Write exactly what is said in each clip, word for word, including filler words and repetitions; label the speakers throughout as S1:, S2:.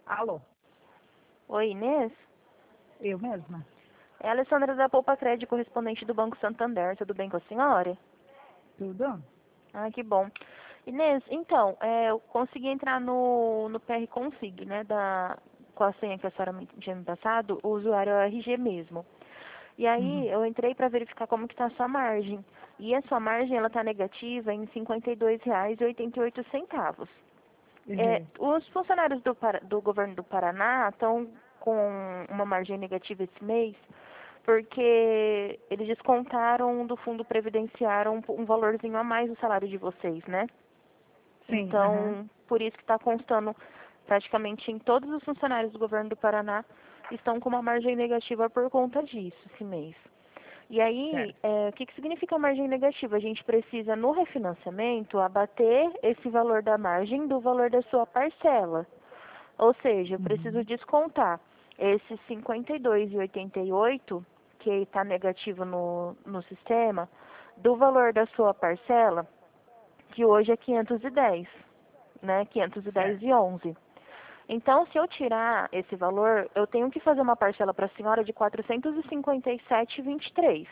S1: Alô,
S2: Oi, Inês?
S1: eu mesma?
S2: É a Alessandra da Poupa Crédito, correspondente do Banco Santander. Tudo bem com a senhora?
S1: Tudo?
S2: Ah, que bom. Inês, então, é, eu consegui entrar no, no P R Consig, né, da, com a senha que a senhora me tinha me passado, o usuário é o R G mesmo. E
S1: Uhum.
S2: aí, eu entrei para verificar como que está a sua margem. E a sua margem, ela está negativa em cinquenta e dois reais e oitenta e oito centavos. É,
S1: Uhum.
S2: os funcionários do, Para- do governo do Paraná estão com uma margem negativa esse mês, porque eles descontaram do fundo previdenciário um, um valorzinho a mais do salário de vocês, né?
S1: Sim, aham.
S2: Então, por isso que está constando praticamente em todos os funcionários do governo do Paraná estão com uma margem negativa por conta disso esse mês. E aí,
S1: Certo.
S2: é, o que, que significa margem negativa? A gente precisa, no refinanciamento, abater esse valor da margem do valor da sua parcela. Ou seja, eu preciso
S1: Uhum.
S2: descontar esses cinquenta e dois e oitenta e oito que está negativo no, no sistema, do valor da sua parcela, que hoje é quinhentos e dez, né? quinhentos e dez
S1: Certo.
S2: e onze. Então, se eu tirar esse valor, eu tenho que fazer uma parcela para a senhora de quatrocentos e cinquenta e sete e vinte e três,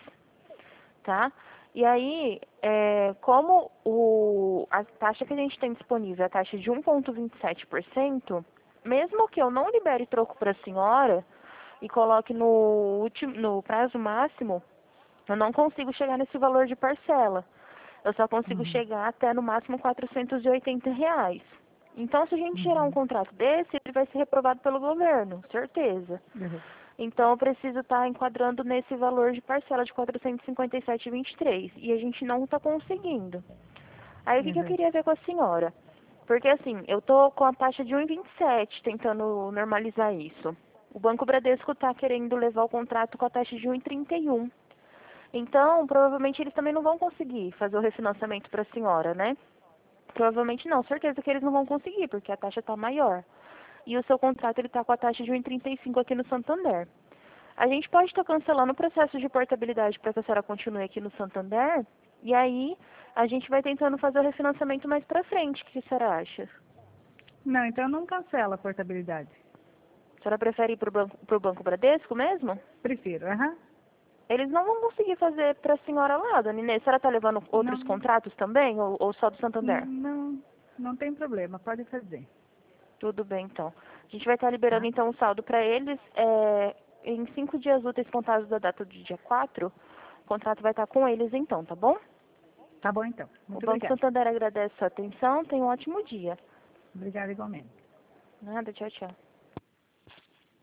S2: tá? E aí, é, como o, a taxa que a gente tem disponível é a taxa de um vírgula vinte e sete por cento, mesmo que eu não libere troco para a senhora e coloque no, último, no prazo máximo, eu não consigo chegar nesse valor de parcela. Eu só consigo
S1: Uhum.
S2: chegar até no máximo quatrocentos e oitenta reais. Então, se a gente gerar um
S1: Uhum.
S2: contrato desse, ele vai ser reprovado pelo governo, certeza.
S1: Uhum.
S2: Então, eu preciso estar enquadrando nesse valor de parcela de quatrocentos e cinquenta e sete e vinte e três. E a gente não está conseguindo. Aí, o que, que eu
S1: Uhum.
S2: queria ver com a senhora? Porque, assim, eu tô com a taxa de um vírgula vinte e sete, tentando normalizar isso. O Banco Bradesco está querendo levar o contrato com a taxa de um vírgula trinta e um. Então, provavelmente eles também não vão conseguir fazer o refinanciamento para a senhora, né? Provavelmente não, certeza que eles não vão conseguir, porque a taxa está maior. E o seu contrato ele está com a taxa de um vírgula trinta e cinco aqui no Santander. A gente pode estar cancelando o processo de portabilidade para que a senhora continue aqui no Santander, e aí a gente vai tentando fazer o refinanciamento mais para frente. O que a senhora acha?
S1: Não, então não cancela a portabilidade.
S2: A senhora prefere ir para o banco, pro Banco Bradesco mesmo?
S1: Prefiro, aham.
S2: Eles não vão conseguir fazer para a senhora lá, dona Inês. A senhora está levando outros
S1: Não,
S2: contratos também, ou, ou só do Santander?
S1: não, não tem problema, pode fazer,
S2: Tudo bem, então. A gente vai estar liberando,
S1: tá?
S2: então, o saldo para eles. É, em cinco dias úteis contados da data do dia quatro, o contrato vai estar com eles, então, tá bom?
S1: Tá bom então.
S2: O
S1: Muito
S2: Banco
S1: obrigada.
S2: Santander agradece a sua atenção. Tenha um ótimo dia.
S1: Obrigada igualmente.
S2: Nada, tchau, tchau.